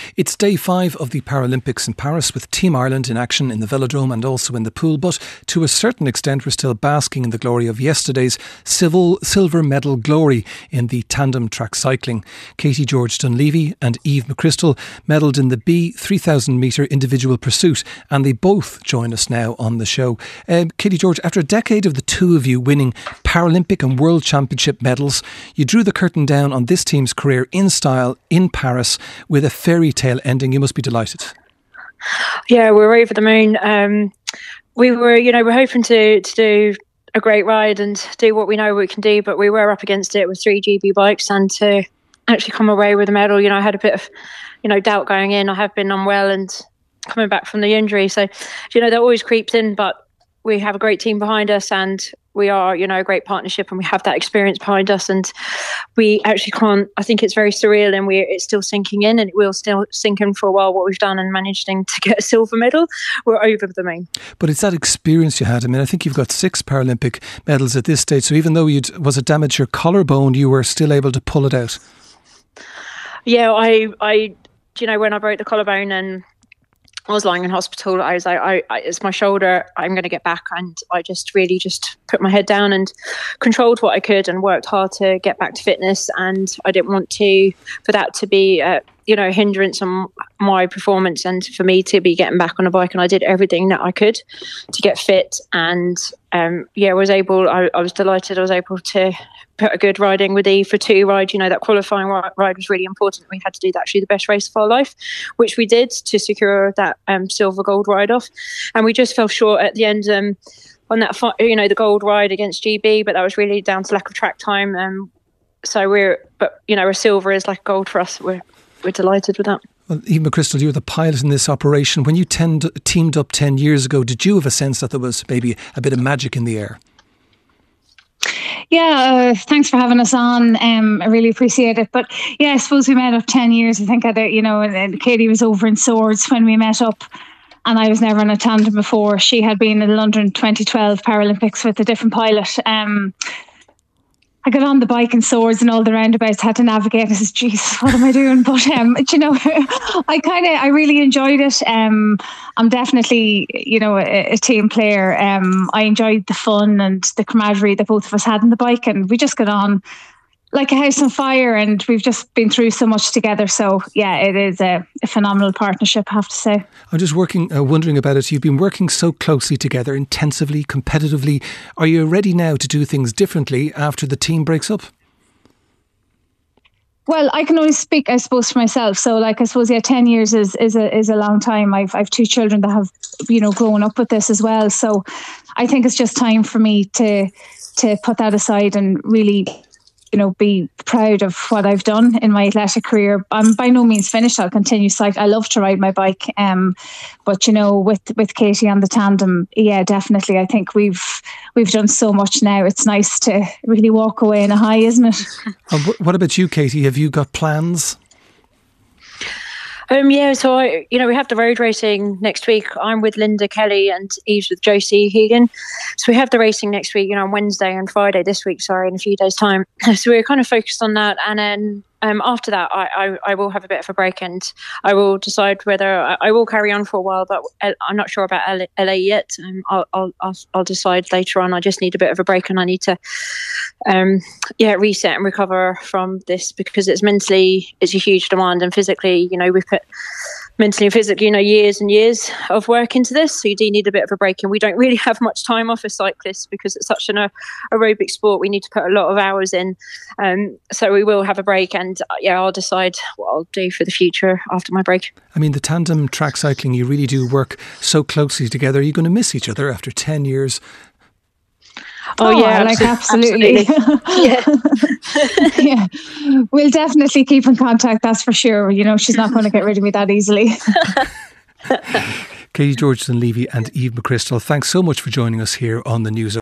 It's day 5 of the Paralympics in Paris, with Team Ireland in action in the velodrome and also in the pool. But to a certain extent, we're still basking in the glory of yesterday's silver medal glory in the tandem track cycling. Katie George-Dunleavy and Eve McChrystal medalled in the B 3,000 metre individual pursuit, and they both join us now on the show. Katie George, after a decade of the two of you winning Paralympic and World Championship medals, you drew the curtain down on this team's career in style in Paris with a fairy tale ending. You must be delighted. Yeah, we're over the moon. We're hoping to do a great ride and do what we know we can do, but we were up against it with 3 GB bikes, and to actually come away with a medal, I had a bit of, doubt going in. I have been unwell and coming back from the injury, so that always creeps in, but we have a great team behind us, and we are, a great partnership, and we have that experience behind us, and we actually can't, I think it's very surreal, and it's still sinking in, and it will still sink in for a while what we've done and managing to get a silver medal. We're over the moon. But it's that experience you had. I mean, I think you've got 6 Paralympic medals at this stage, so even though was it damaged your collarbone, you were still able to pull it out. Yeah, I when I broke the collarbone and I was lying in hospital, I was like, it's my shoulder, I'm going to get back. And I just really just put my head down and controlled what I could and worked hard to get back to fitness. And I didn't want for that to be a hindrance on my performance, and for me to be getting back on a bike. And I did everything that I could to get fit. And I was delighted I was able to put a good riding with Eve for 2 rides. That qualifying ride was really important. We had to do actually the best race of our life, which we did to secure that silver gold ride off. And we just fell short at the end on that, the gold ride against GB, but that was really down to lack of track time. A silver is like gold for us. We're delighted with that. Well, Eve McChrystal, you're the pilot in this operation. When you teamed up 10 years ago, did you have a sense that there was maybe a bit of magic in the air? Yeah, thanks for having us on. I really appreciate it. But yeah, I suppose we met up 10 years. I think and Katie was over in Swords when we met up, and I was never in a tandem before. She had been in London 2012 Paralympics with a different pilot. I got on the bike in Swords and all the roundabouts, had to navigate. I said, Jesus, what am I doing? But, I really enjoyed it. I'm definitely, a team player. I enjoyed the fun and the camaraderie that both of us had on the bike, and we just got on like a house on fire, and we've just been through so much together. So yeah, it is a phenomenal partnership, I have to say. I'm just wondering about it. You've been working so closely together, intensively, competitively. Are you ready now to do things differently after the team breaks up? Well, I can only speak, I suppose, for myself. So, I suppose, 10 years is a long time. I've 2 children that have, grown up with this as well. So, I think it's just time for me to put that aside and really, be proud of what I've done in my athletic career. I'm by no means finished. I'll continue cycling. I love to ride my bike. But with Katie on the tandem, yeah, definitely. I think we've done so much now. It's nice to really walk away in a high, isn't it? What about you, Katie? Have you got plans? So we have the road racing next week. I'm with Linda Kelly and Eve's with Josie Hegan. So we have the racing next week, on Wednesday and Friday this week, in a few days' time. So we're kind of focused on that. And then after that, I will have a bit of a break, and I will decide whether I will carry on for a while, but I'm not sure about LA yet. I'll decide later on. I just need a bit of a break, and I need to reset and recover from this, because it's a huge demand, and physically, we've put mentally and physically, years and years of work into this. So you do need a bit of a break, and we don't really have much time off as cyclists because it's such an aerobic sport. We need to put a lot of hours in. So we will have a break, and I'll decide what I'll do for the future after my break. I mean, the tandem track cycling, you really do work so closely together. Are you going to miss each other after 10 years? Oh yeah, absolutely. Yeah. Yeah, we'll definitely keep in contact, that's for sure. She's not going to get rid of me that easily. Katie George-Dunleavy and Eve McChrystal, thanks so much for joining us here on the News.